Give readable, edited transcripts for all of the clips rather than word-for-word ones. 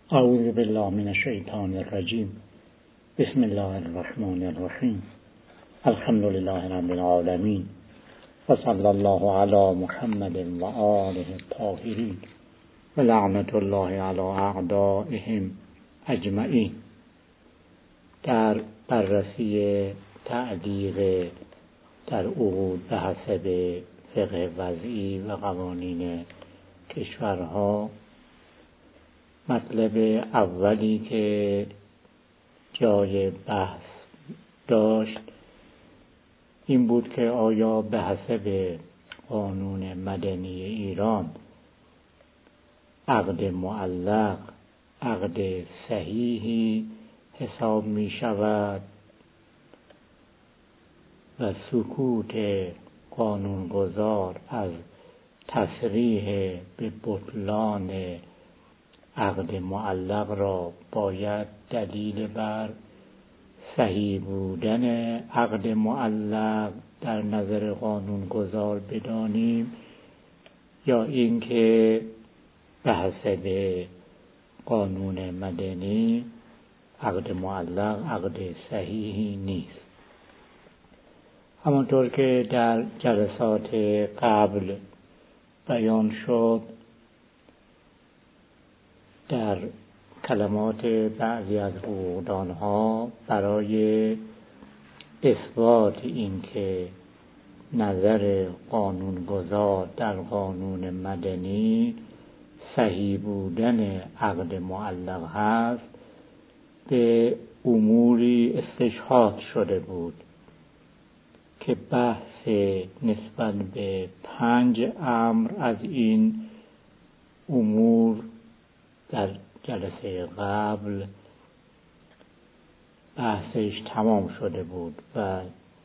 اعوذ بالله من الشیطان الرجیم. بسم الله الرحمن الرحیم. الحمد لله رب العالمین و صلی الله علی محمد و آله الطاهرین و لعنت الله علی اعدائهم اجمعین. در بررسی تعلیق در عقود به حسب فقه وضعی و قوانین کشورها، مطلب اولی که جای بحث داشت این بود که آیا به حسب قانون مدنی ایران عقد معلق عقد صحیحی حساب می شود و سکوت قانونگذار از تصریح به بطلان عقد معلق را باید دلیل بر صحیح بودن عقد معلق در نظر قانونگذار بدانیم، یا اینکه به حسب قانون مدنی عقد معلق عقد صحیحی نیست. همانطور که در جلسات قبل بیان شد، در کلمات بعضی از حقوقدانها برای اثبات اینکه نظر قانونگذار در قانون مدنی صحیح بودن عقد معلق هست به اموری استشهاد شده بود که بحث نسبت به 5 امر از این امور در جلسه قبل بحثش تمام شده بود و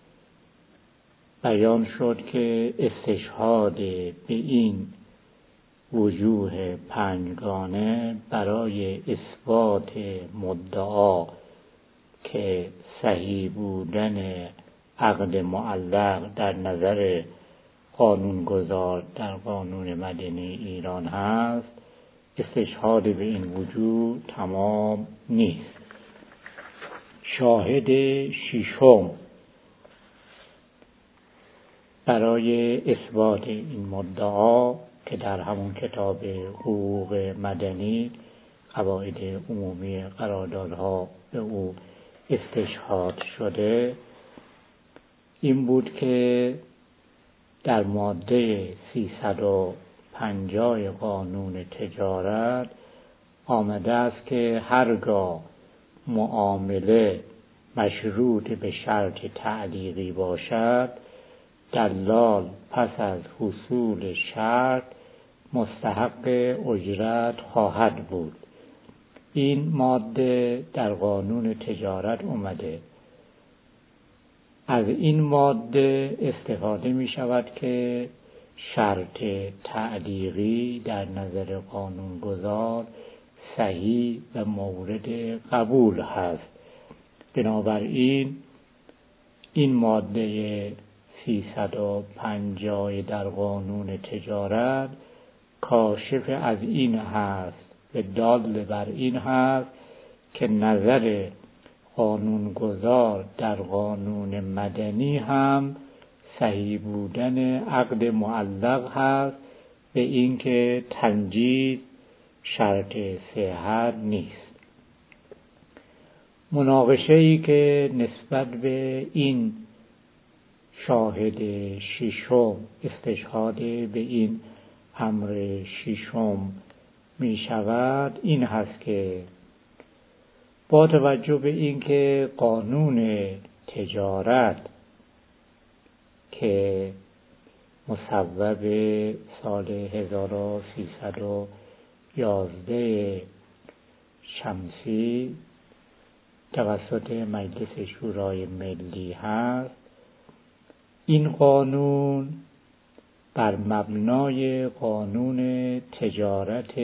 بیان شد که استشهاد به این وجوه 5گانه برای اثبات مدعا که صحیح بودن عقد معلق در نظر قانونگذار در قانون مدنی ایران هست، استشهاد به این وجوه تمام نیست. شاهد ششم برای اثبات این مدعا که در همون کتاب حقوق مدنی قواعد عمومی قراردادها به او استشهاد شده این بود که در ماده 350 قانون تجارت آمده است که هرگاه معامله مشروط به شرط تعلیقی باشد، دلال پس از حصول شرط مستحق اجرت خواهد بود. این ماده در قانون تجارت اومده. از این ماده استفاده می شود که شرط تعلیقی در نظر قانونگذار صحیح و مورد قبول هست. بنابراین این ماده 350 در قانون تجارت کاشف از این هست و دال بر این هست که نظر قانونگذار در قانون مدنی هم صحیح بودن عقد معلق هست، به اینکه تنجیز شرط صحت نیست. مناقشه‌ای که نسبت به این شاهد ششم استشهاد به این امر ششم می شود این هست که با توجه به اینکه قانون تجارت که مصوب سال 1311 شمسی توسط مجلس شورای ملی هست، این قانون بر مبنای قانون تجارت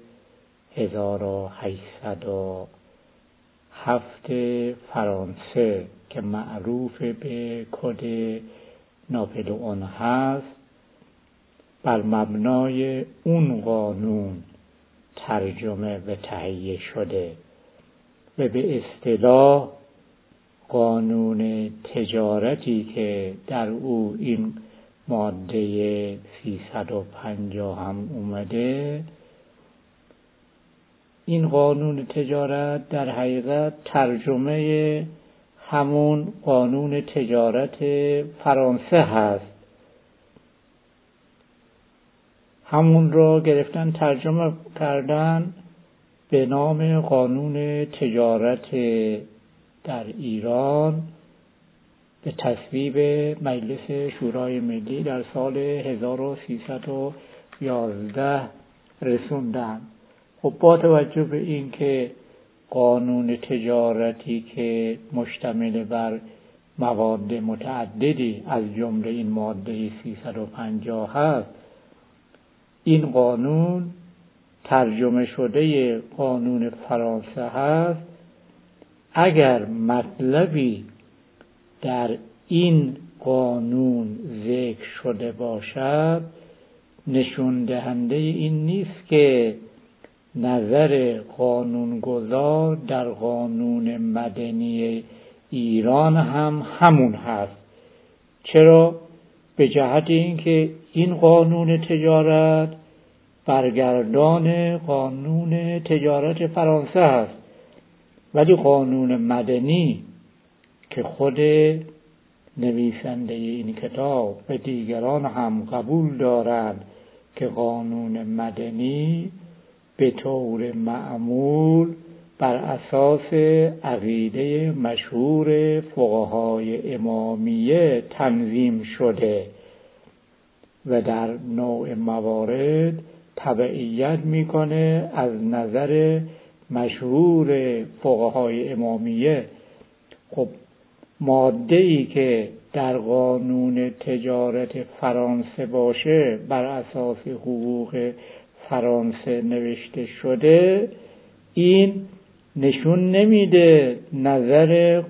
1807 فرانسه که معروف به کد ناپلئون هست، بر مبنای اون قانون ترجمه و تهیه شده و به اصطلاح قانون تجارتی که در او این ماده 350 هم اومده، این قانون تجارت در حقیقت ترجمه همون قانون تجارت فرانسه هست. همون را گرفتن ترجمه کردن به نام قانون تجارت در ایران به تصویب مجلس شورای ملی در سال 1311 رسوندن. خب با توجه به این که قانون تجارتی که مشتمل بر مواد متعددی از جمله این ماده 350 هست، این قانون ترجمه شده قانون فرانسه هست، اگر مطلبی در این قانون ذکر شده باشد نشون دهنده این نیست که نظر قانونگذار در قانون مدنی ایران هم همون هست. چرا؟ به جهت اینکه این قانون تجارت برگردان قانون تجارت فرانسه هست، ولی قانون مدنی که خود نویسنده این کتاب و دیگران هم قبول دارند که قانون مدنی به طور معمول بر اساس عقیده مشهور فقهای امامیه تنظیم شده و در نوع موارد تبعیت میکنه از نظر مشهور فقهای امامیه. خب ماده‌ای که در قانون تجارت فرانسه باشه بر اساس حقوق فرانسه نوشته شده، این نشون نمیده نظر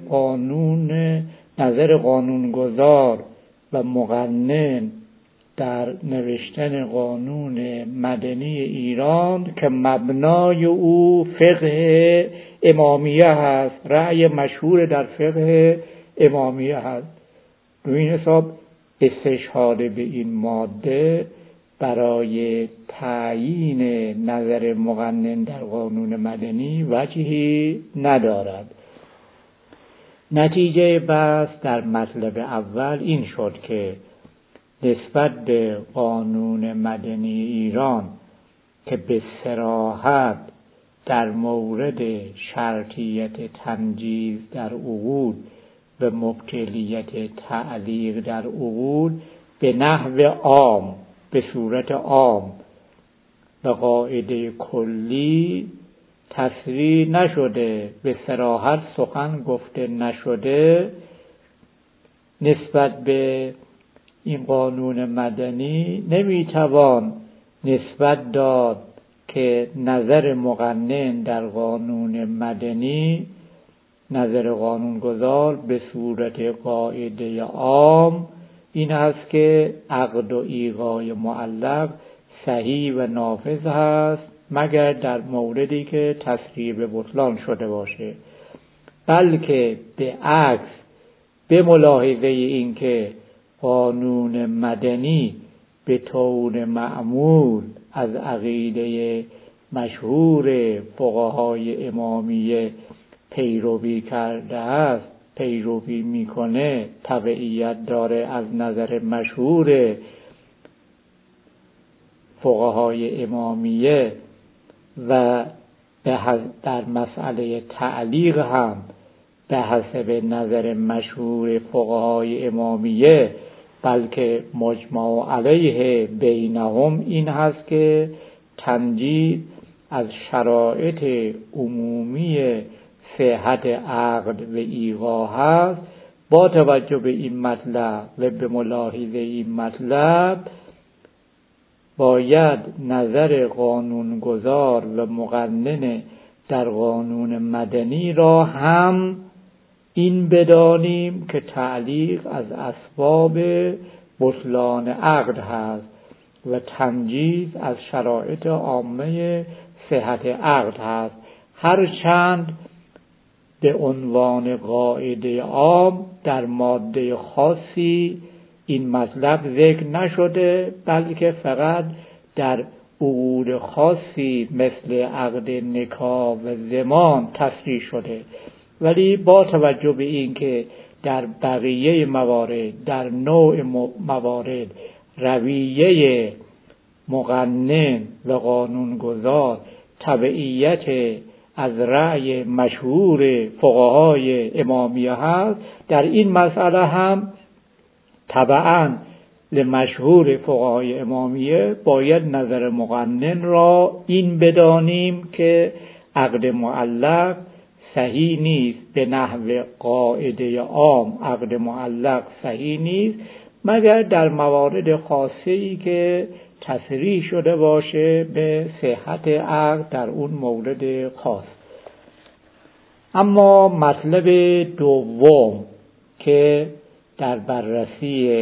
قانونگذار و مقنن در نوشتن قانون مدنی ایران که مبنای او فقه امامیه هست، رأی مشهور در فقه امامیه هست. رو این حساب استشهاد به این ماده برای تعیین نظر مقنن در قانون مدنی وجهی ندارد. نتیجه بحث در مطلب اول این شد که نسبت به قانون مدنی ایران که به صراحت در مورد شرطیت تنجیز در عقود و مبطلیت تعلیق در عقود به نحو عام، به صورت عام و قاعده کلی تصریح نشده، به صراحت سخن گفته نشده، نسبت به این قانون مدنی نمیتوان نسبت داد که نظر مقنن در قانون مدنی، نظر قانونگذار به صورت قاعده عام این هست که عقد و ایقاع معلق صحیح و نافذ هست مگر در موردی که تصریح به بطلان شده باشه، بلکه به عکس به ملاحظه این که قانون مدنی به طور معمول از عقیده مشهور فقهای امامیه پیروی کرده است، پیروی میکنه، تبعیت داره از نظر مشهور فقهای امامیه و در مسئله تعلیق هم به حسب نظر مشهور فقهای امامیه، بلکه مجمع علیه بینهم این هست که تنجیز از شرایط عمومی صحت عقد و ایقاع هست. با توجه به این مطلب و به ملاحظه این مطلب باید نظر قانونگذار و مقنن در قانون مدنی را هم این بدانیم که تعلیق از اسباب بطلان عقد هست و تنجیز از شرایط عامه صحت عقد هست، هرچند به عنوان قاعده عام در ماده خاصی این مطلب ذکر نشده، بلکه فقط در عقود خاصی مثل عقد نکاح و ضمان تصریح شده. ولی با توجه به این که در بقیه موارد، در نوع موارد رویه مقنن و قانونگذار تبعیت از رأی مشهور فقهای امامیه هست، در این مسئله هم تبعاً لمشهور فقهای امامیه باید نظر مقنن را این بدانیم که عقد معلق صحیح نیست. به نحو قاعده عام عقد معلق صحیح نیست مگر در موارد خاصه‌ای که تصریح شده باشه به صحت عقد در اون مورد خاص. اما مطلب دوم که در بررسی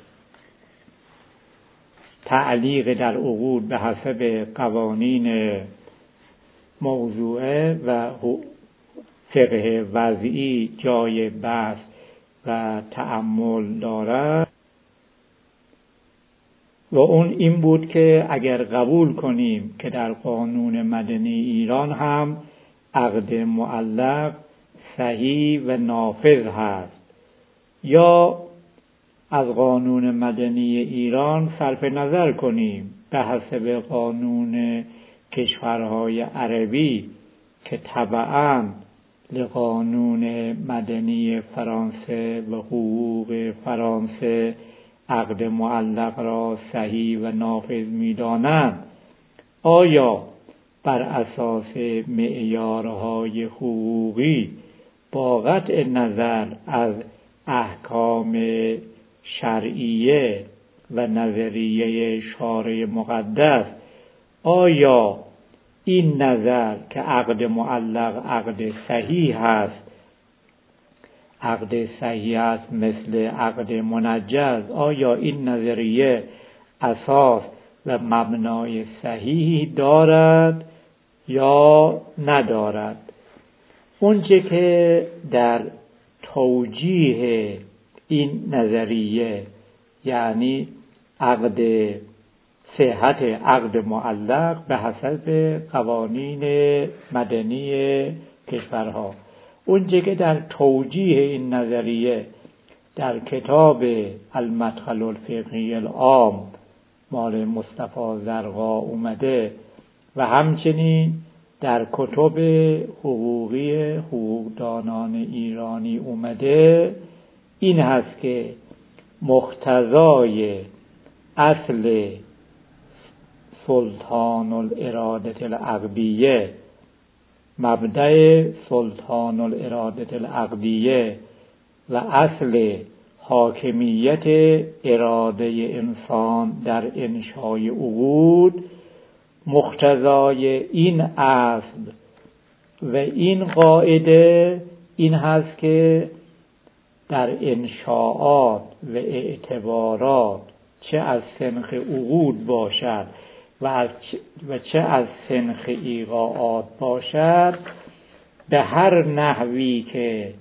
تعلیق در عقود به حسب قوانین موضوعه و فقه وضعی جای بحث و تأمل دارد و اون این بود که اگر قبول کنیم که در قانون مدنی ایران هم عقد معلق صحیح و نافذ هست، یا از قانون مدنی ایران صرف نظر کنیم به حسب قانون کشورهای عربی که تبعاً لقانون مدنی فرانسه و حقوق فرانسه عقد معلق را صحیح و نافذ می‌دانند، آیا بر اساس معیارهای حقوقی با قطع نظر از احکام شرعیه و نظریه شارع مقدس، آیا این نظر که عقد معلق عقد صحیح است، عقد صحیح است مثل عقد منجز، آیا این نظریه اساس و مبنای صحیحی دارد یا ندارد؟ اونچه که در توجیه این نظریه، یعنی عقد صحت عقد معلق به حسب قوانین مدنی کشورها، اونچه که در توجیه این نظریه در کتاب المدخل الفقهی العام مال مصطفی زرقا اومده و همچنین در کتب حقوقی حقوقدانان ایرانی اومده، این هست که مقتضای اصل سلطان الاراده العقدیه، مبدأ سلطان الاراده العقدیه و اصل حاکمیت اراده انسان در انشای عقود، مقتضای این اصل و این قاعده این هست که در انشاءات و اعتبارات چه از سنخ عقود باشد و چه از سنخ ایقاعات باشد، به هر نحوی که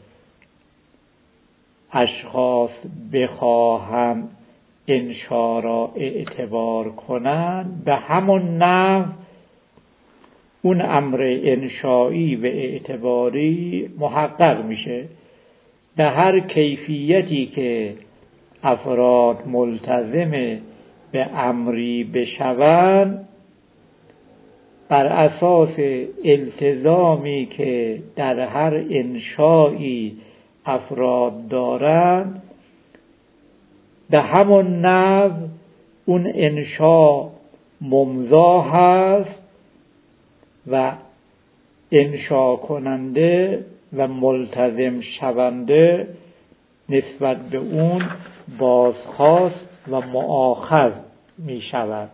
اشخاص بخواهند انشا را اعتبار کنند، به همون نحو اون امر انشایی و اعتباری محقق میشه. به هر کیفیتی که افراد ملتزم به امری بشوند، بر اساس التزامی که در هر انشایی افراد دارند، به همون نحو اون انشا ممضا هست و انشا کننده و ملتزم شونده نسبت به اون بازخواست و مؤاخذ می شود.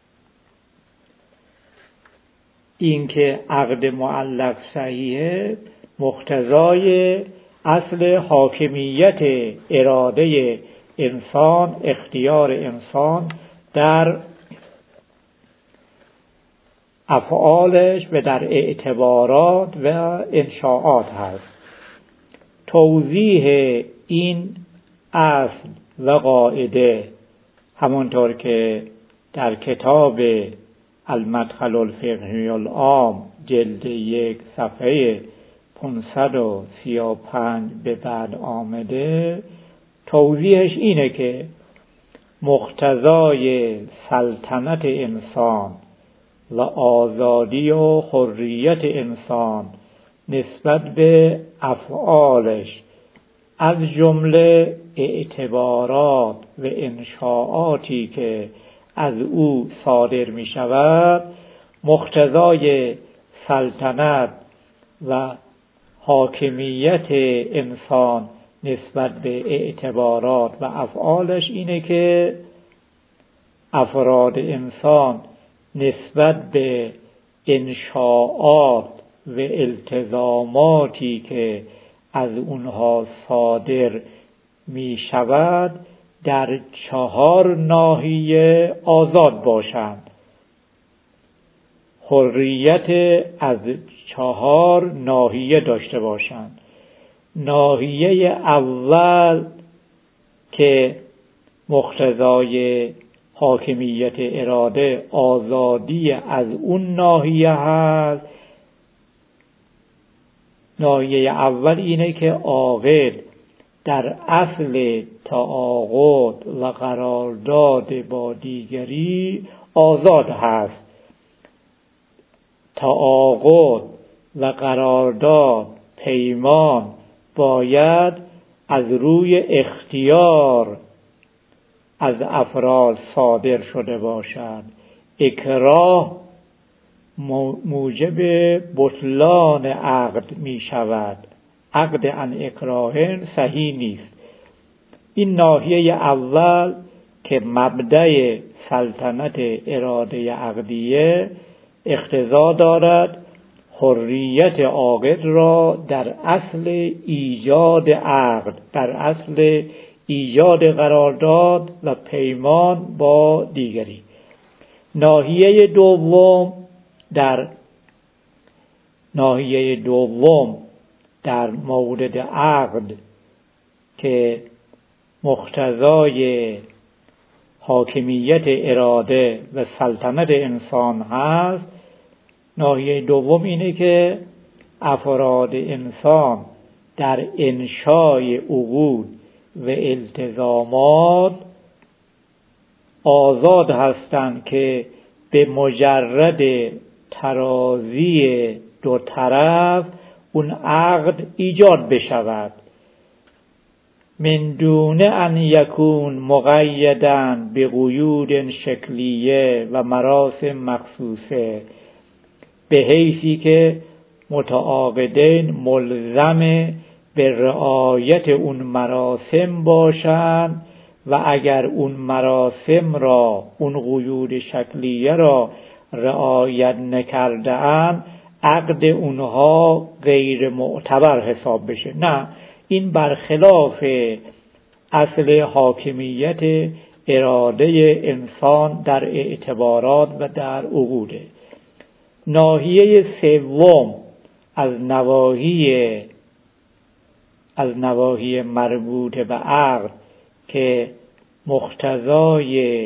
این که عقد معلق صحیحه مقتضای اصل حاکمیت اراده انسان، اختیار انسان در افعالش و در اعتبارات و انشاءات هست. توضیح این اصل و قاعده همانطور که در کتاب المدخل الفقهی العام جلد 1 صفحه 535 به بعد آمده، توضیحش اینه که مقتضای سلطنت انسان و آزادی و حریت انسان نسبت به افعالش از جمله اعتبارات و انشاءاتی که از او صادر می شود، مقتضای سلطنت و حاکمیت انسان نسبت به اعتبارات و افعالش اینه که افراد انسان نسبت به انشاءات و التزاماتی که از اونها صادر می شود در 4 ناحیه آزاد باشند. حریت از 4 ناحیه داشته باشند. ناحیه اول که مقتضای حاکمیت اراده آزادی از اون ناحیه هست، ناحیه اول اینه که عاقل در اصل تعاقد و قرارداد با دیگری آزاد هست. تعاقد و قرارداد، پیمان باید از روی اختیار از افراد صادر شده باشد. اکراه موجب بطلان عقد می شود. عقد عن اکراه صحیح نیست. این ناحیه اول که مبدأ سلطنت اراده عقدیه اقتضا دارد حریت عاقل را در اصل ایجاد عقد، در اصل ایجاد قرارداد و پیمان با دیگری. ناحیه دوم در مورد عقد که مقتضای حاکمیت اراده و سلطنت انسان هست، ناحیه دوم اینه که افراد انسان در انشای عقود و التزامات آزاد هستند که به مجرد تراضی 2 طرف اون عقد ایجاد بشود، من دون ان یکون مقیدا به قیود شکلیه و مراسم مخصوصه، به حیثی که متعاقدین ملزم به رعایت اون مراسم باشند و اگر اون مراسم را، اون قیود شکلیه را رعایت نکرده‌اند، عقد اونها غیر معتبر حساب بشه. نه، این برخلاف اصل حاکمیت اراده انسان در اعتبارات و در عقوده. ناحیه سوم از نواحی مربوط به عقد که مقتضای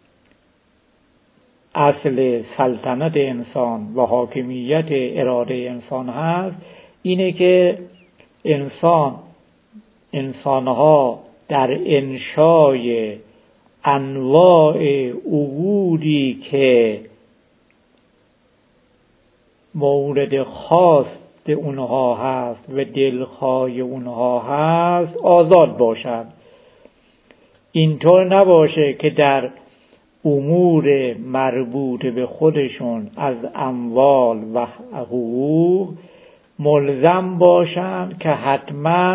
اصل سلطنت انسان و حاکمیت اراده انسان هست، اینه که انسانها در انشای انواع عقودی که مورد خاص اونها هست و دلخواه اونها هست آزاد باشد. اینطور نباشه که در امور مربوط به خودشون از اموال و حقوق ملزم باشند که حتما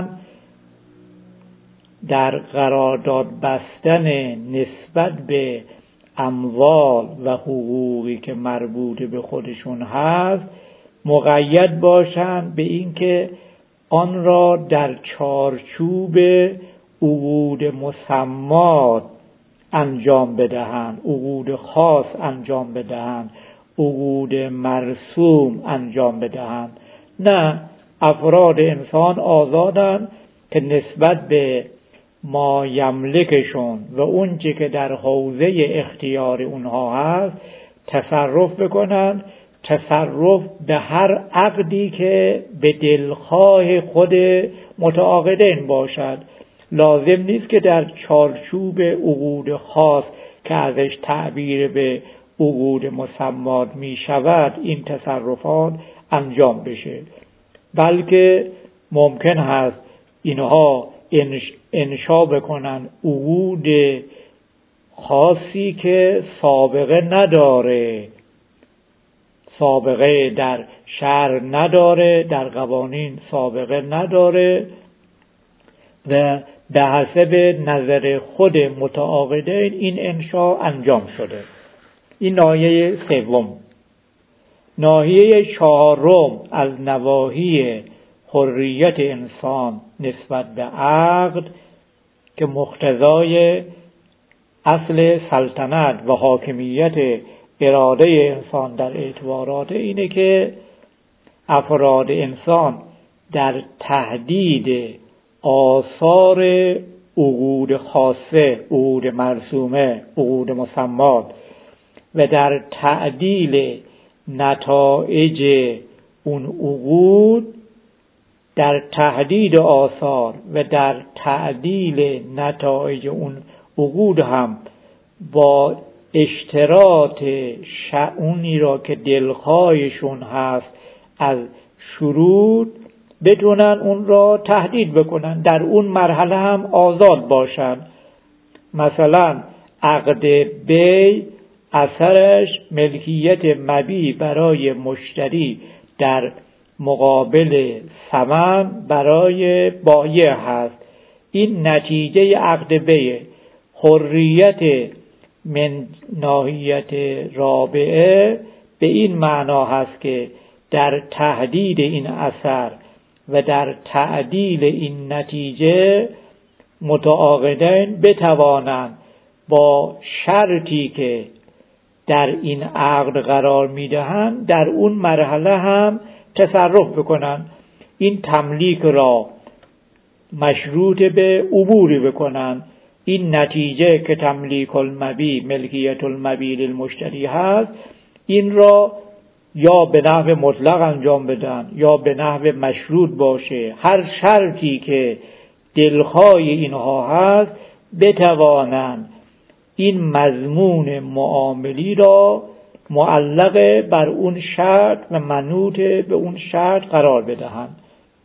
در قرارداد بستن نسبت به اموال و حقوقی که مربوط به خودشون هست مقید باشند به اینکه آن را در چارچوب عقود مسمات انجام بدهند، عقود خاص انجام بدهند، عقود مرسوم انجام بدهند. نه، افراد انسان آزادند که نسبت به ما یملکشون و اون چی که در حوزه اختیار اونها هست تصرف بکنند، تصرف به هر عقدی که به دلخواه خود متعاقدین باشد. لازم نیست که در چارچوب عقود خاص که ازش تعبیر به عقود مسمات می شود این تصرفات انجام بشه، بلکه ممکن هست اینها انشا بکنن عقود خاصی که سابقه نداره، سابقه در شرع نداره، در قوانین سابقه نداره و به حسب نظر خود متعاقدین این انشا انجام شده. این ناحیه سوم. ناحیه چهارم از نواحی حریت انسان نسبت به عقد که مقتضای اصل سلطنت و حاکمیت اراده انسان در اعتبارات اینه که افراد انسان در تحدید آثار عقود خاصه، عقود مرسومه، عقود مسمات و در تعدیل نتایج اون عقود، در تحدید آثار و در تعدیل نتایج اون عقود هم با اشتراط شأنی را که دلخواهشون هست از شروط بتونن اون را تهدید بکنن، در اون مرحله هم آزاد باشن. مثلا عقد بی اثرش ملکیت مبیع برای مشتری در مقابل ثمن برای بایع هست. این نتیجه عقد بیع. حریت من ناحیت رابعه به این معنا هست که در تحدید این اثر و در تعدیل این نتیجه متعاقدین بتوانند با شرطی که در این عقد قرار میدهند در اون مرحله هم تصرف بکنن، این تملیک را مشروط به عبوری بکنن. این نتیجه که تملیک المبیع ملکیت المبیع للمشتری هست، این را یا به نحو مطلق انجام بدن یا به نحو مشروط باشه، هر شرطی که دلخواه اینها هست بتوانند این مضمون معاملی را معلق بر اون شرط و منوط به اون شرط قرار بدهند.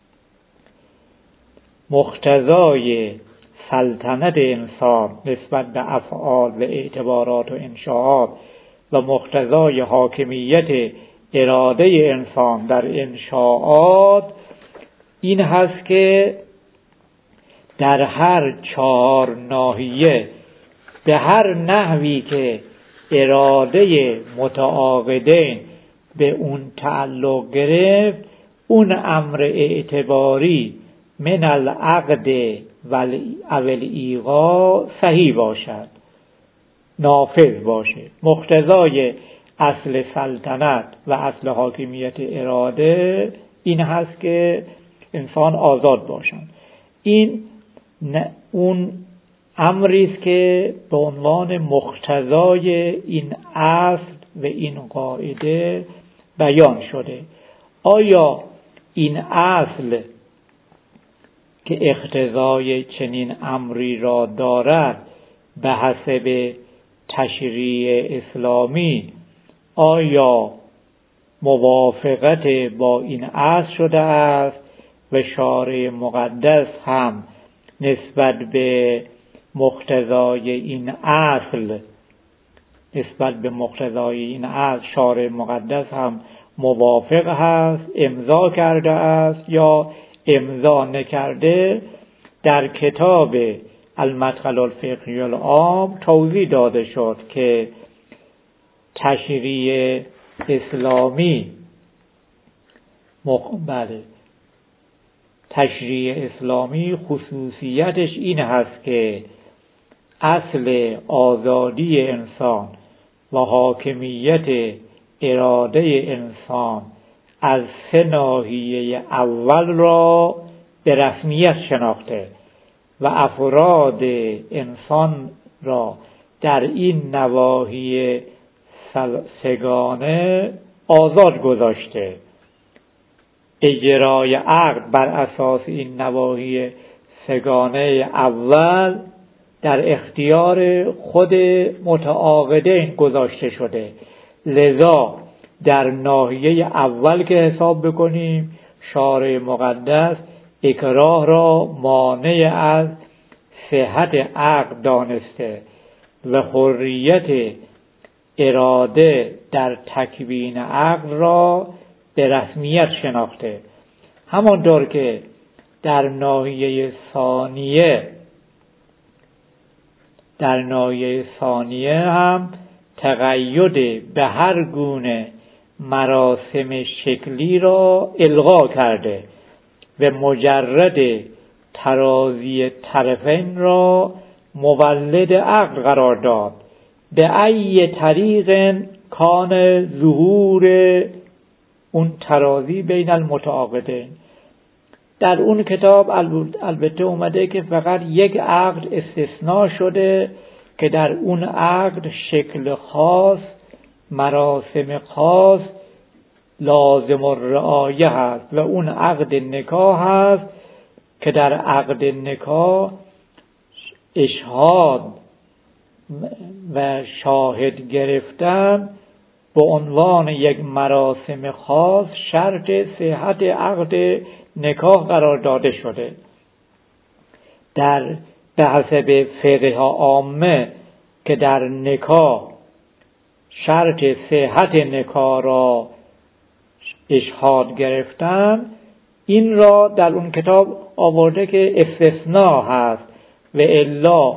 مقتضای سلطنت انسان نسبت به افعال و اعتبارات و انشاءات و مقتضای حاکمیت اراده انسان در انشاءات این هست که در هر چهار ناحیه به هر نحوی که اراده متعاقدین به اون تعلق گرفت، اون امر اعتباری من العقد و الایقاع صحیح باشد، نافذ باشه. مقتضای اصل سلطنت و اصل حاکمیت اراده این هست که انسان آزاد باشند. این اون امری است که به عنوان مقتضای این اصل و این قاعده بیان شده. آیا این اصل که اقتضای چنین امری را دارد به حسب تشریع اسلامی آیا موافقت با این اصل شده است و شارع مقدس هم نسبت به مقتضای این اصل شارع مقدس هم موافق هست، امضا کرده است یا امضا نکرده؟ در کتاب المدخل الفقهی العام توضیح داده شد که تشریع اسلامی تشریع اسلامی خصوصیتش این هست که اصل آزادی انسان و حاکمیت اراده انسان از 3 ناحیه اول را به رسمیت شناخته و افراد انسان را در این نواحی 3گانه آزاد گذاشته. اجرای عقد بر اساس این نواحی 3گانه اول در اختیار خود متعاقدین گذاشته شده. لذا در ناحیه اول که حساب بکنیم، شارع مقدس اکراه را مانع از صحت عقد دانسته و حریت اراده در تکوین عقد را به رسمیت شناخته. همانطور که در ناحیه ثانیه هم تقید به هر گونه مراسم شکلی را الغا کرده و مجرد تراضی طرفین را مولد عقد قرار داد. به ای طریق کان ظهور اون تراضی بین المتعاقدین. در اون کتاب البته اومده که فقط یک عقد استثناء شده که در اون عقد شکل خاص، مراسم خاص لازم الرعایه هست و اون عقد نکاح هست که در عقد نکاح اشهاد و شاهد گرفتن به عنوان یک مراسم خاص شرط صحت عقد نکاح قرار داده شده. به حسب فقه عامه که در نکاح شرط صحت نکاح را اشهاد گرفتن، این را در اون کتاب آورده که استثناء هست و الا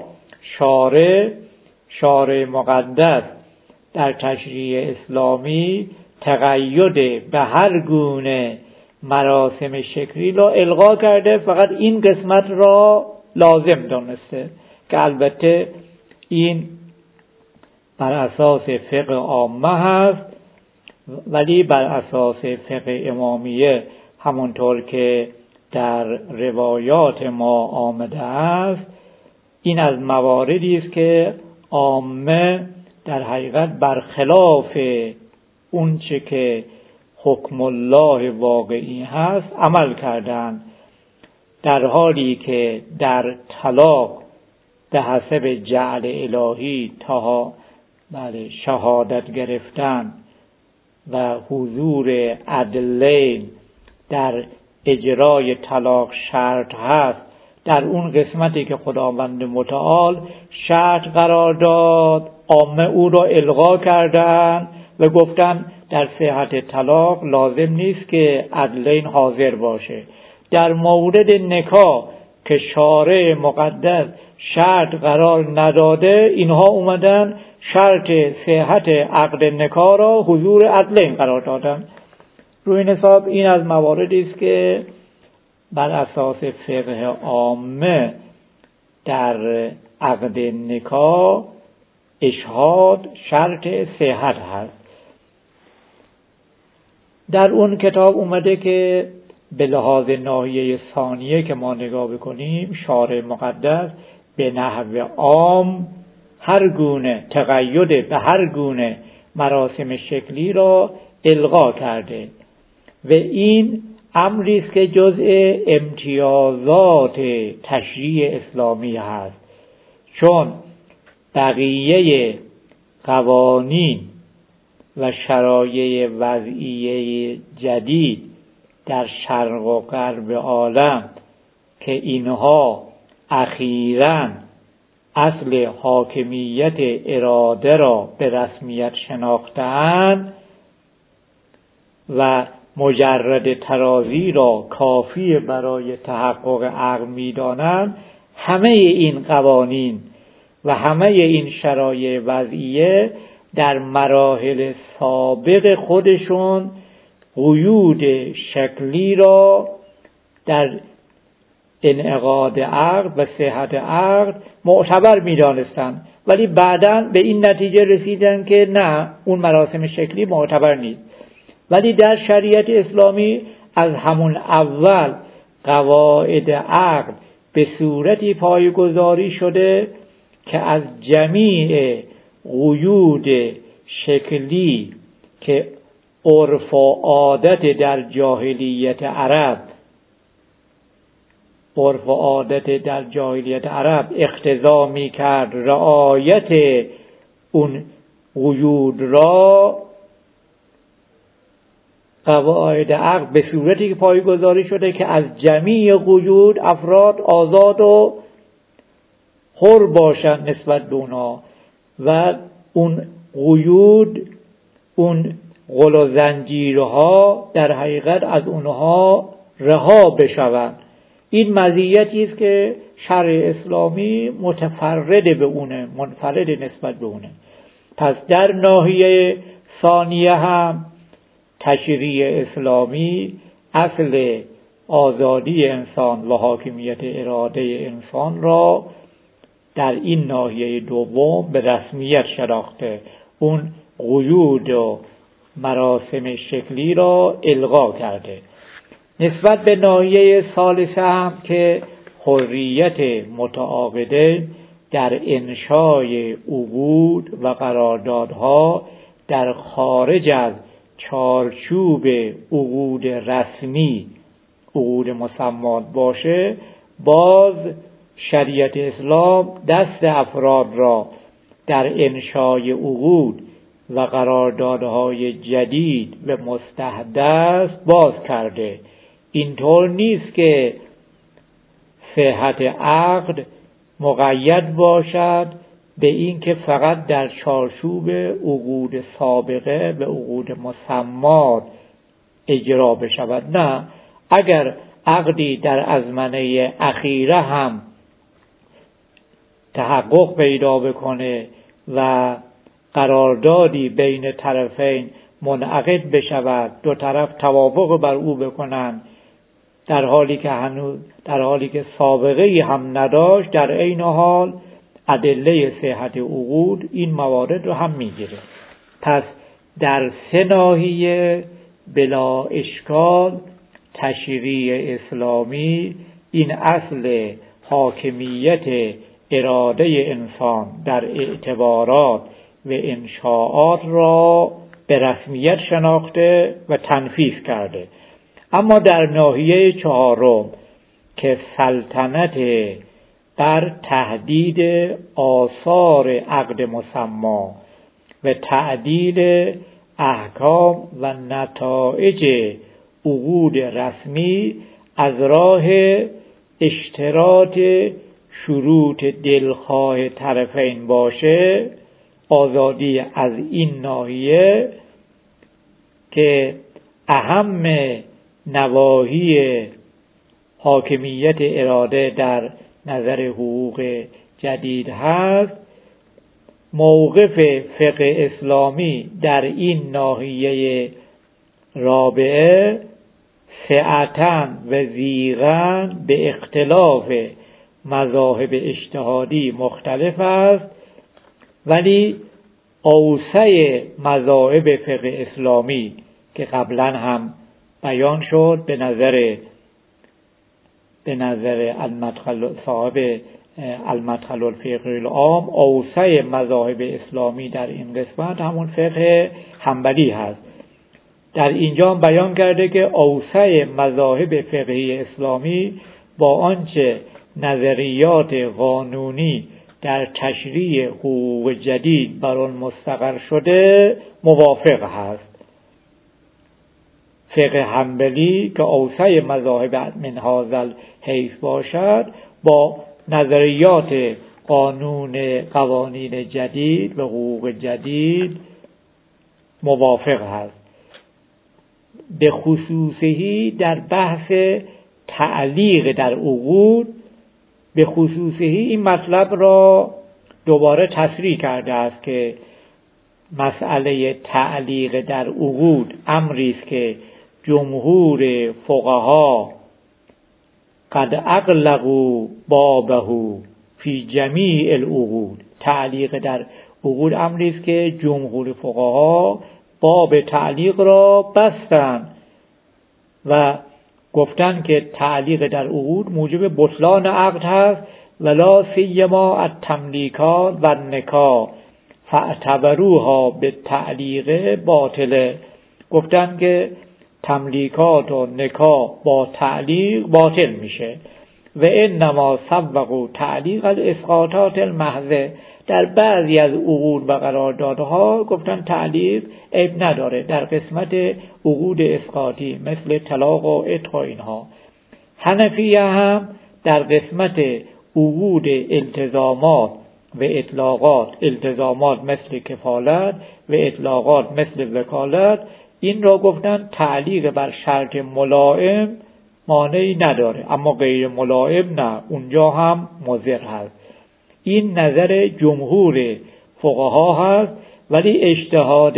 شارع مقدس در تشریع اسلامی تقید به هر گونه مراسم شکلی را الغا کرده، فقط این قسمت را لازم دانسته که البته این بر اساس فقه عامه هست، ولی بر اساس فقه امامیه همونطور که در روایات ما آمده است، این از مواردی است که عامه در حقیقت برخلاف اون چه که حکم الله واقعی هست عمل کردند، در حالی که در طلاق به حسب جعل الهی شهادت گرفتن و حضور عدلین در اجرای طلاق شرط هست. در اون قسمتی که خداوند متعال شرط قرار داد، عامه او را الغا کردن و گفتن در صحت طلاق لازم نیست که عدلین حاضر باشه. در مورد نکاح که شارع مقدس شرط قرار نداده، اینها اومدن شرط صحت عقد نکاح را حضور عدلین قرار دادن. روی این حساب این از مواردی است که بر اساس فقه عامه در عقد نکاح اشهاد شرط صحت هست. در اون کتاب اومده که به لحاظ ناحیه ثانیه که ما نگاه بکنیم، شارع مقدس به نحو عام هر گونه تقید به هر گونه مراسم شکلی را الغا کرده و این امری است که جزء امتیازات تشریع اسلامی هست، چون بقیه قوانین و شرایع وضعیه جدید در شرق و غرب عالم که اینها اخیراً اصل حاکمیت اراده را به رسمیت شناختند و مجرد تراضی را کافی برای تحقق عقد می‌دانند، همه این قوانین و همه این شرایع وضعیه در مراحل سابق خودشون قیود شکلی را در انعقاد عقد و صحت عقد معتبر می‌دانستند، ولی بعداً به این نتیجه رسیدن که نه، اون مراسم شکلی معتبر نیست. ولی در شریعت اسلامی از همون اول قواعد عقد به صورتی پایه‌گذاری شده که از جمیع قیود شکلی که عرف و عادت در جاهلیت عرب اقتضا می کرد رعایت اون قیود را، قواعد عقد به صورتی که پایه‌گذاری شده که از جمیع قیود افراد آزاد و حر باشند نسبت به اونا و اون قیود، اون غل و زنجیرها در حقیقت از اونها رها بشوند. این مزیتی است که شرع اسلامی متفرد به اونه، منفرد نسبت به اونه. پس در ناحیه ثانیه هم تشریع اسلامی اصل آزادی انسان و حاکمیت اراده انسان را در این ناحیه دوم به رسمیت شناخته، اون قیود و مراسم شکلی را الغا کرده. نسبت به ناحیه ثالثه هم که حریت متعاقده در انشای عقود و قراردادها در خارج از چارچوب عقود رسمی، عقود مسمات باشه، باز شریعت اسلام دست افراد را در انشای عقود و قراردادهای جدید و مستحدث باز کرده. اینطور نیست که صحت عقد مقید باشد به این که فقط در چارچوب عقود سابقه و عقود مسمات اجرا بشود. نه، اگر عقدی در ازمنه اخیره هم تحقق پیدا بکنه و قراردادی بین طرفین منعقد بشود، دو طرف توافق بر او بکنند، در حالی که سابقه هم نداشت، در عین حال ادله صحت عقود این موارد رو هم میگیره. پس در سه ناحیه بلا اشکال تشریع اسلامی این اصل حاکمیت اراده انسان در اعتبارات و انشاءات را به رسمیت شناخته و تنفیذ کرده. اما در ناحیه چهارم که سلطنت بر تحدید آثار عقد مسما و تعدیل احکام و نتایج عقود رسمی از راه اشتراط شروط دلخواه طرفین باشه، آزادی از این ناحیه که اهم نواحی حاکمیت اراده در نظر حقوق جدید هست، موقف فقه اسلامی در این ناحیه رابعه سعتاً و ضیقاً به اختلاف مذاهب اجتهادی مختلف است، ولی اوسع مذاهب فقه اسلامی که قبلا هم بیان شد به نظر صاحب المدخل الفقهی العام، اوسع مذاهب اسلامی در این قسمت همون فقه حنبلی هست. در اینجا بیان کرده که اوسع مذاهب فقهی اسلامی با آنچه نظریات قانونی در تشریع حقوق جدید بر آن مستقر شده موافق هست. فقه حنبلی که اوسع مذاهب من هذا الحیث باشد، با نظریات قوانین جدید و حقوق جدید موافق هست. به خصوصی در بحث تعلیق در عقود، به خصوصی این مطلب را دوباره تصریح کرده است که مسئله تعلیق در عقود امری است که جمهور فقها قد اغلقوا بابه فی جمیع العقود. تعلیق در عقود امری است که جمهور فقها باب تعلیق را بستند و گفتند که تعلیق در عقود موجب بطلان عقد هست، ولا سیما التملیکات و النکاح فاعتبروها به تعلیق باطله. گفتند که تملیکات و نکاح با تعلیق باطل میشه. و انما سبقوا تعلیق الاسقاطات المحضه. در بعضی از عقود و قراردادها گفتن تعلیق عیب نداره، در قسمت عقود اسقاطی مثل طلاق و عتق و اینها. حنفیه هم در قسمت عقود التزامات و اطلاقات، التزامات مثل کفالت و اطلاقات مثل وکالت، این را گفتن تعلیق بر شرط ملائم مانعی نداره، اما غیر ملائم نه، اونجا هم مضر هست. این نظر جمهور فقها هست، ولی اجتهاد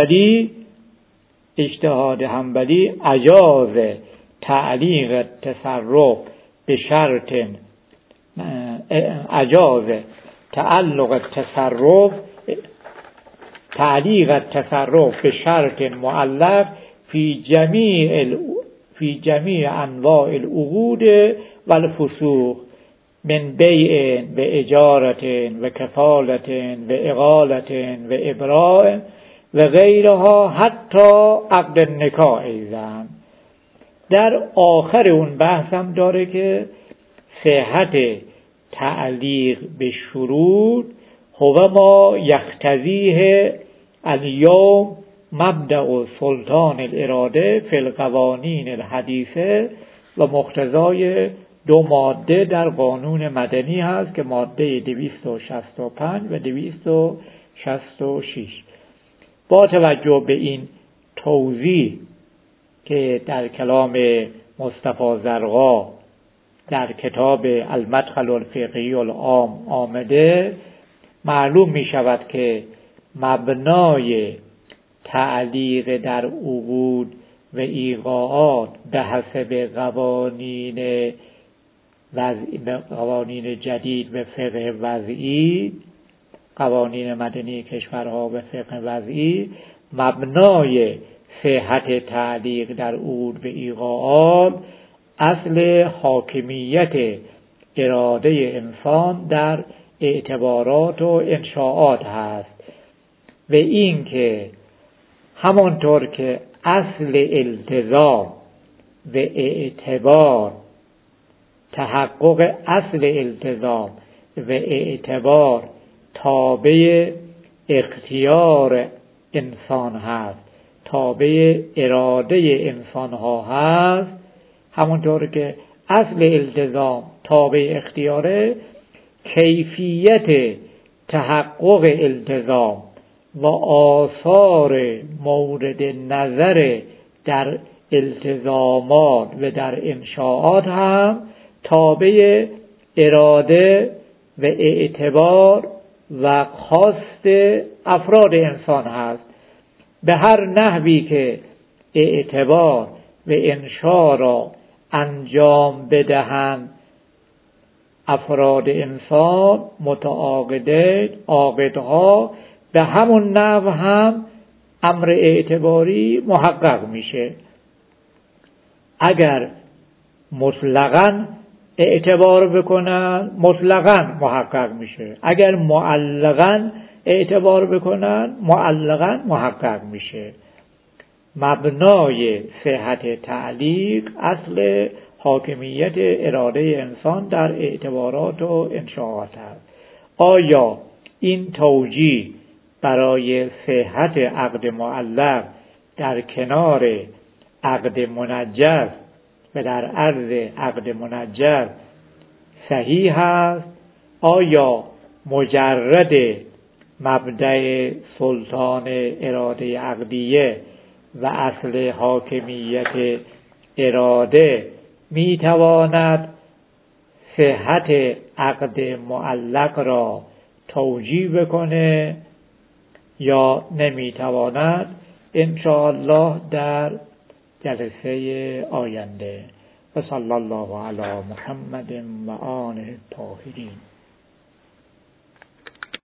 حنبلی اجاز تعلیق تصرف به شرط، اجاز تعلیق التصرف به شرط معلق فی جمیع انواع العقود و الفسوق من بیع و اجارت و کفالت و اقالت و ابراء و غیرها حتی عقد النکاح ایضا. در آخر اون بحثم داره که صحت تعلیق به شروط هو ما یقتضیه الیوم مبدأ سلطان الاراده فی القوانین الحدیثه و مقتضای 2 ماده در قانون مدنی هست که ماده 265 و 266. با توجه به این توضیح که در کلام مصطفی زرقا در کتاب المدخل الفقهی العام آمده، معلوم می شود که مبنای تعلیق در عقود و ایقاعات به حسب قوانین جدید و فقه وضعی، قوانین مدنی کشورها و فقه وضعی، مبنای صحت تعلیق در عقود و ایقاعات اصل حاکمیت اراده انسان در اعتبارات و انشاءات هست. و این که همانطور که اصل التزام و اعتبار، تحقق اصل التزام و اعتبار تابع اختیار انسان هست، تابع اراده انسان ها هست، همونطور که اصل التزام تابع اختیاره، کیفیت تحقق التزام و آثار مورد نظر در التزامات و در انشاءات هم تابع اراده و اعتبار و خواست افراد انسان هست. به هر نحوی که اعتبار و انشاء را انجام بدهند افراد انسان عاقدها، به همون نحو هم امر اعتباری محقق میشه. اگر مطلقاً اعتبار بکنن مطلقاً محقق میشه، اگر معلقاً اعتبار بکنن معلقاً محقق میشه. مبنای صحت تعلیق اصل حاکمیت اراده انسان در اعتبارات و انشاءات است. آیا این توجیه برای صحت عقد معلق در کنار عقد منجز و در عرض عقد منجز صحیح است؟ آیا مجرد مبدأ سلطان اراده عقدیه و اصل حاکمیت اراده میتواند صحت عقد معلق را توجیه بکنه یا نمیتواند؟ انشاءالله در جلسه آینده. و صلی الله علی محمد و آله الطاهرین.